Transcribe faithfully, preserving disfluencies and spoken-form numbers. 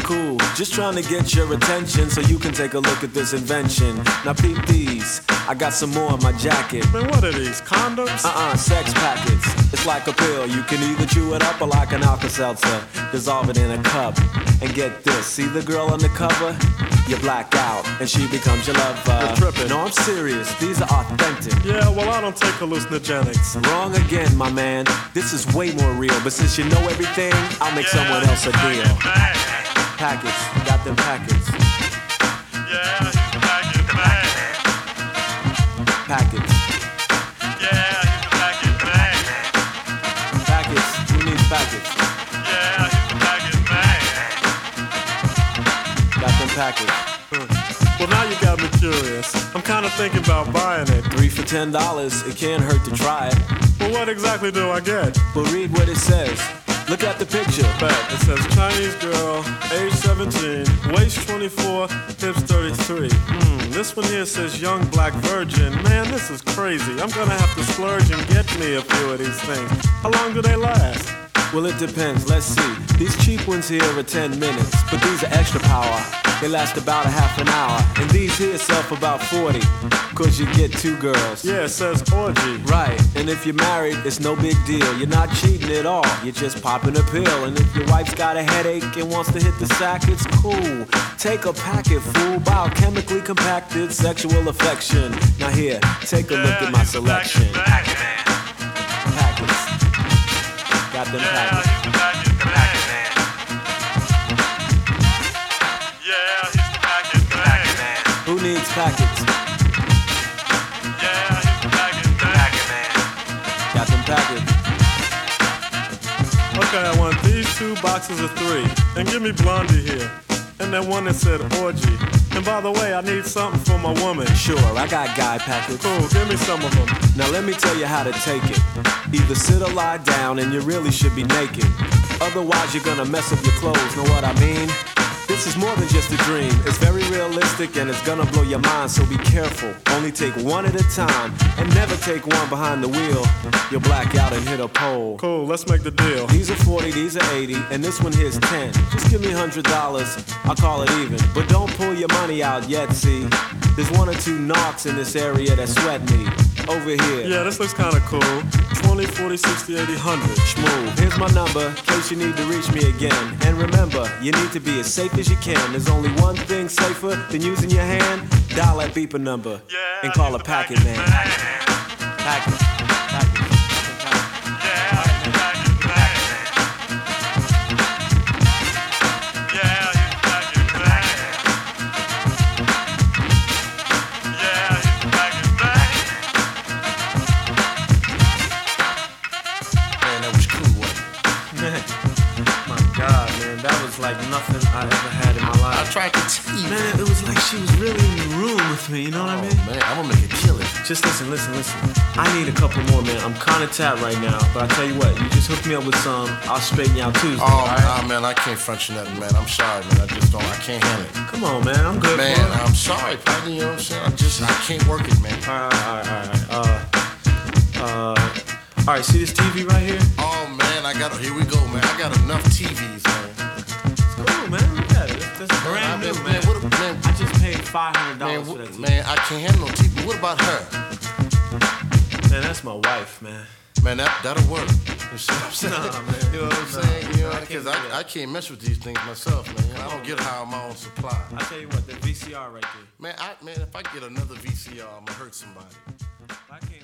cool. Just trying to get your attention so you can take a look at this invention. Now peep these. I got some more in my jacket. Man, what are these, condoms? Uh-uh, sex packets. It's like a pill. You can either chew it up or like an Alka-Seltzer. Dissolve it in a cup. And get this. See the girl on the cover? You black out and she becomes your lover. You're tripping. No, I'm serious. These are authentic. Yeah, well, I don't take hallucinogenics. Wrong again, my man. This is way more real. But since you know everything, I'll make Yeah, someone else a deal. bang. Packets. Got them packets. Yeah, he's the packet bang. Packets. Yeah, he's the packet bang. Packets. Who needs packets? Yeah, he's the packet bang. Got them packets. Well, now you got me curious. I'm kind of thinking about buying it. Three for ten dollars. It can't hurt to try it. Well, what exactly do I get? But read what it says. Look at the picture. Bet. It says Chinese girl, age seventeen, waist twenty-four, hips thirty-three. Hmm, this one here says young black virgin. Man, this is crazy. I'm gonna have to splurge and get me a few of these things. How long do they last? Well, it depends. Let's see. These cheap ones here are ten minutes, but these are extra power. They last about a half an hour. And these here sell for about forty, cause you get two girls. Yeah, it says orgy. Right, and if you're married, it's no big deal. You're not cheating at all, you're just popping a pill. And if your wife's got a headache and wants to hit the sack, it's cool. Take a packet, fool, biochemically compacted sexual affection. Now here, take a look at my selection. Packet Packets. Got them Yeah, packets. he's the packet bang. Yeah, he's the packet bang. Who needs packets? Yeah, he's the packet bang. Got them packets. Okay, I want these two boxes of three. And give me Blondie here. And then one that said orgy. And by the way, I need something for my woman. Sure, I got guy packets. Cool, give me some of them. Now let me tell you how to take it. Either sit or lie down and you really should be naked. Otherwise you're gonna mess up your clothes, know what I mean? This is more than just a dream. It's very realistic and it's gonna blow your mind, so be careful. Only take one at a time and never take one behind the wheel. You'll black out and hit a pole. Cool, let's make the deal. These are forty, these are eighty, and this one here's ten. Just give me one hundred dollars, I'll call it even. But don't pull your money out yet, see? There's one or two narcs in this area that sweat me. Over here. Yeah, this looks kinda cool. twenty, forty, sixty, eighty, one hundred. Schmoo. Here's my number, in case you need to reach me again. And remember, you need to be as safe as you can. There's only one thing safer than using your hand. Dial that beeper number Yeah, and call he's a the packet man. bang. Packet. Packet. Yeah, he's the packet bang. Yeah, he's the packet bang. Yeah, he's the packet bang. Man, that was cool, wasn't it? Man, my God, man, that was like nothing I ever had in my I life. tried to tell you, Man, it was like she was really in the room with me, you know what I mean? man, I'm gonna make a killing. Just listen, listen, listen. I need a couple more, man. I'm kind of tapped right now, but I tell you what, you just hook me up with some, I'll straighten you out Tuesday, Oh, all right? nah, man, I can't front you nothing, man. I'm sorry, man. I just don't, I can't handle it. Come on, man, I'm good, Man, bro. I'm sorry, partner, you know what I'm saying? I just, I can't work it, man. All right, all right, all right. Uh, uh, all right, see this T V right here? Oh, man, I got, here we go, man. I got enough T Vs, man. It's cool, man. Look at it. That's Man, brand I new, mean, man. what, man, I just paid five hundred man, dollars for that what, T V. man, I can't handle no T V. What about her? Man, that's my wife, man. Man, that, that'll work. You see what I'm saying? Nah, man. You know what I'm Nah, saying? You know, I can't because do I, that. I can't mess with these things myself, man. I don't get how I'm my own supply. I tell you what, the V C R right there. Man, I, man, if I get another V C R, I'm gonna hurt somebody. I can't